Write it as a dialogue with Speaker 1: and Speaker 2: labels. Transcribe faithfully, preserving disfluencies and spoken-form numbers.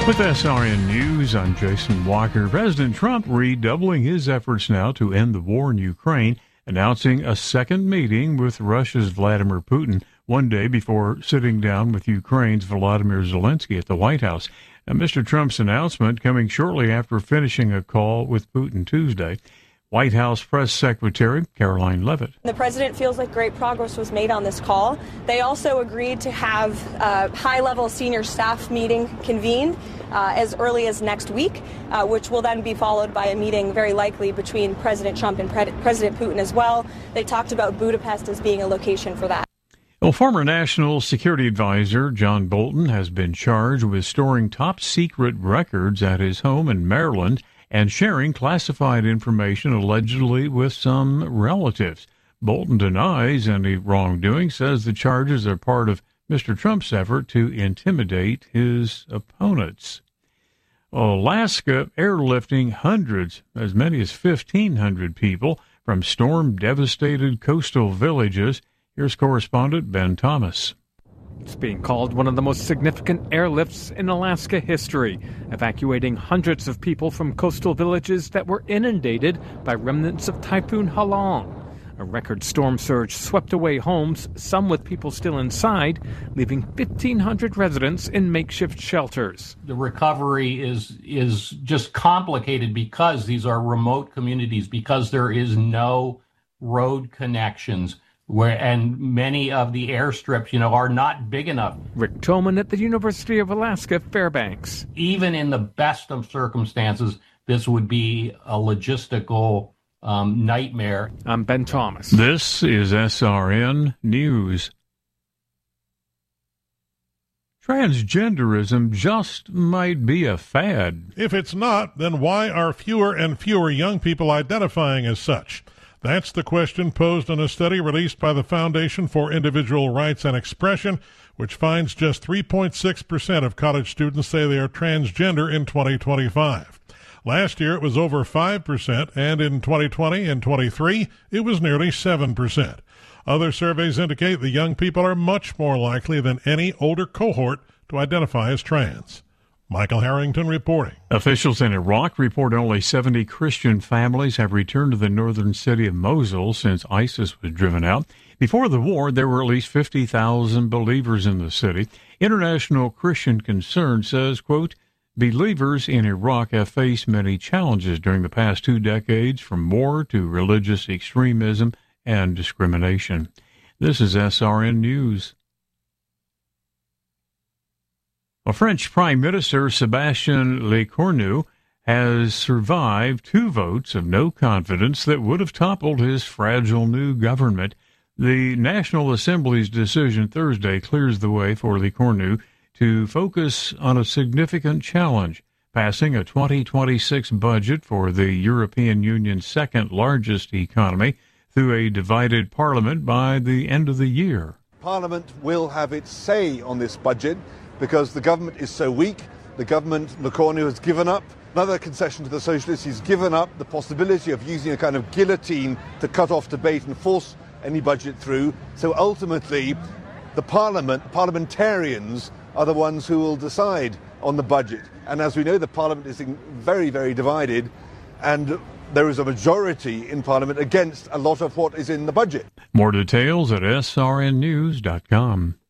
Speaker 1: With S R N News, I'm Jason Walker. President Trump redoubling his efforts now to end the war in Ukraine, announcing a second meeting with Russia's Vladimir Putin one day before sitting down with Ukraine's Volodymyr Zelensky at the White House. Now, Mister Trump's announcement coming shortly after finishing a call with Putin Tuesday. White House Press Secretary Caroline Leavitt.
Speaker 2: The president feels like great progress was made on this call. They also agreed to have a high-level senior staff meeting convened uh, as early as next week, uh, which will then be followed by a meeting very likely between President Trump and Pre- President Putin as well. They talked about Budapest as being a location for that.
Speaker 1: Well, former National Security Advisor John Bolton has been charged with storing top-secret records at his home in Maryland and sharing classified information allegedly with some relatives. Bolton denies any wrongdoing, says the charges are part of Mister Trump's effort to intimidate his opponents. Alaska airlifting hundreds, as many as fifteen hundred people from storm-devastated coastal villages. Here's correspondent Ben Thomas.
Speaker 3: It's being called one of the most significant airlifts in Alaska history, evacuating hundreds of people from coastal villages that were inundated by remnants of Typhoon Halong. A record storm surge swept away homes, some with people still inside, leaving fifteen hundred residents in makeshift shelters.
Speaker 4: The recovery is is just complicated because these are remote communities, because there is no road connections. Where and many of the airstrips, you know, are not big enough.
Speaker 3: Rick Tolman at the University of Alaska, Fairbanks.
Speaker 4: Even in the best of circumstances, this would be a logistical um, nightmare.
Speaker 3: I'm Ben Thomas.
Speaker 1: This is S R N News. Transgenderism just might be a fad.
Speaker 5: If it's not, then why are fewer and fewer young people identifying as such? That's the question posed in a study released by the Foundation for Individual Rights and Expression, which finds just three point six percent of college students say they are transgender in twenty twenty-five. Last year it was over five percent, and in twenty twenty and twenty-three it was nearly seven percent. Other surveys indicate that young people are much more likely than any older cohort to identify as trans. Michael Harrington reporting.
Speaker 1: Officials in Iraq report only seventy Christian families have returned to the northern city of Mosul since ISIS was driven out. Before the war, there were at least fifty thousand believers in the city. International Christian Concern says, quote, believers in Iraq have faced many challenges during the past two decades, from war to religious extremism and discrimination. This is S R N News. Well, French Prime Minister Sébastien Lecornu has survived two votes of no confidence that would have toppled his fragile new government. The National Assembly's decision Thursday clears the way for Lecornu to focus on a significant challenge, passing a twenty twenty-six budget for the European Union's second largest economy through a divided parliament by the end of the year.
Speaker 6: Parliament will have its say on this budget, because the government is so weak. The government, Lecornu, has given up. Another concession to the socialists, he's given up the possibility of using a kind of guillotine to cut off debate and force any budget through. So ultimately, the parliament, parliamentarians are the ones who will decide on the budget. And as we know, the parliament is very, very divided, and there is a majority in parliament against a lot of what is in the budget.
Speaker 1: More details at S R N news dot com.